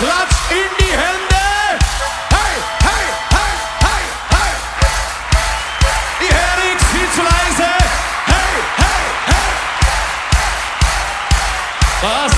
Klatsch in die Hände! Hey, hey, hey, hey, hey! Ich höre nichts, viel zu leise! Hey, hey, hey! Was?